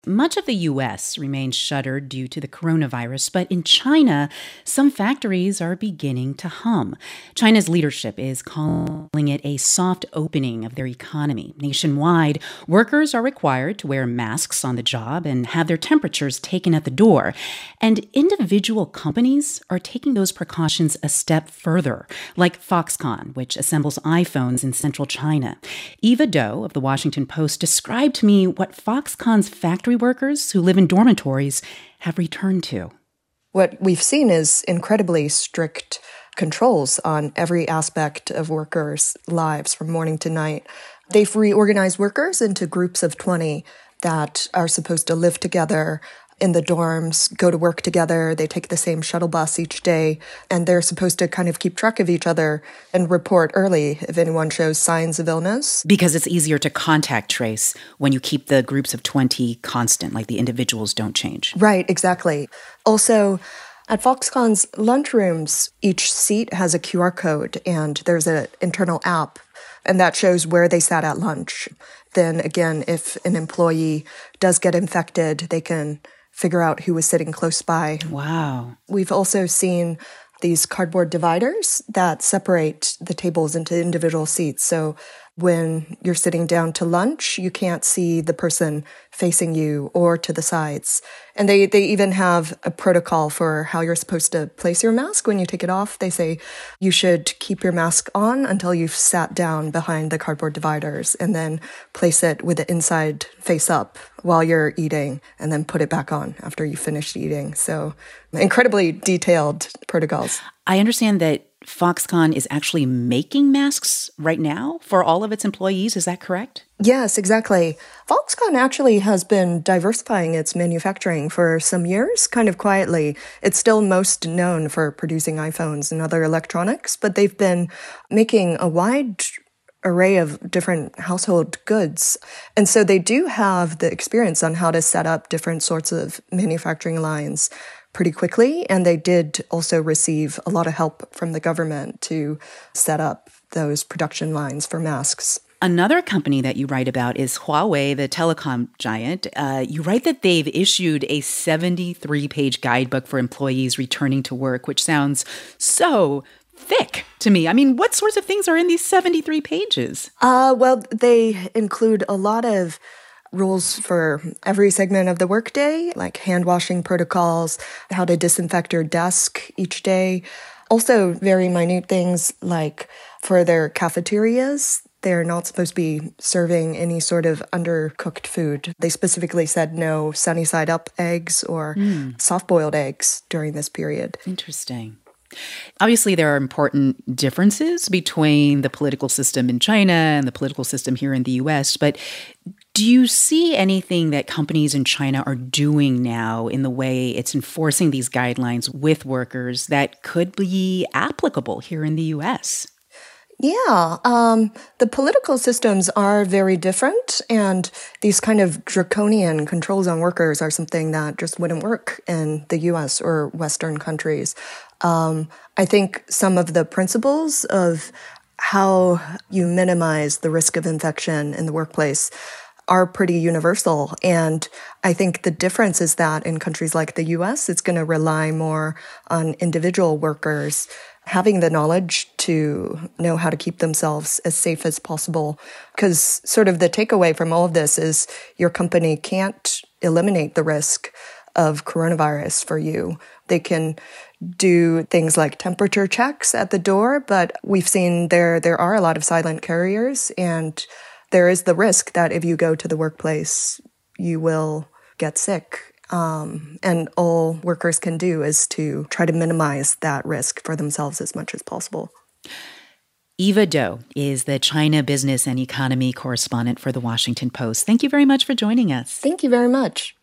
Much of the U.S. remains shuttered due to the coronavirus, but in China, some factories are beginning to hum. China's leadership is calling it a soft opening of their economy. Nationwide, workers are required to wear masks on the job and have their temperatures taken at the door. And individual companies are taking those precautions a step further, like Foxconn, which assembles iPhones in central China. Eva Doe of The Washington Post described to me what Foxconn's factory workers who live in dormitories have returned to. What we've seen is incredibly strict controls on every aspect of workers' lives from morning to night. They've reorganized workers into groups of 20 that are supposed to live together in the dorms, go to work together. They take the same shuttle bus each day, and they're supposed to kind of keep track of each other and report early if anyone shows signs of illness. Because it's easier to contact trace when you keep the groups of 20 constant, like the individuals don't change. Right, exactly. Also, at Foxconn's lunchrooms, each seat has a QR code, and there's an internal app, and that shows where they sat at lunch. Then again, if an employee does get infected, they can figure out who was sitting close by. Wow. We've also seen these cardboard dividers that separate the tables into individual seats. So when you're sitting down to lunch, you can't see the person facing you or to the sides. And they even have a protocol for how you're supposed to place your mask when you take it off. They say you should keep your mask on until you've sat down behind the cardboard dividers and then place it with the inside face up while you're eating and then put it back on after you finished eating. So incredibly detailed protocols. I understand that Foxconn is actually making masks right now for all of its employees. Is that correct? Yes, exactly. Foxconn actually has been diversifying its manufacturing for some years, kind of quietly. It's still most known for producing iPhones and other electronics, but they've been making a wide array of different household goods. And so they do have the experience on how to set up different sorts of manufacturing lines pretty quickly. And they did also receive a lot of help from the government to set up those production lines for masks. Another company that you write about is Huawei, the telecom giant. You write that they've issued a 73-page guidebook for employees returning to work, which sounds so thick to me. I mean, what sorts of things are in these 73 pages? Well, they include a lot of rules for every segment of the workday, like hand washing protocols, how to disinfect your desk each day. Also, very minute things like for their cafeterias, they're not supposed to be serving any sort of undercooked food. They specifically said no sunny side up eggs or soft-boiled eggs during this period. Interesting. Obviously, there are important differences between the political system in China and the political system here in the U.S., but do you see anything that companies in China are doing now in the way it's enforcing these guidelines with workers that could be applicable here in the U.S.? Yeah, the political systems are very different, and these kind of draconian controls on workers are something that just wouldn't work in the U.S. or Western countries. I think some of the principles of how you minimize the risk of infection in the workplace are pretty universal. And I think the difference is that in countries like the US, it's going to rely more on individual workers having the knowledge to know how to keep themselves as safe as possible. Because sort of the takeaway from all of this is your company can't eliminate the risk of coronavirus for you. They can do things like temperature checks at the door, but we've seen there are a lot of silent carriers, and there is the risk that if you go to the workplace, you will get sick. And all workers can do is to try to minimize that risk for themselves as much as possible. Eva Doe is the China business and economy correspondent for The Washington Post. Thank you very much for joining us. Thank you very much.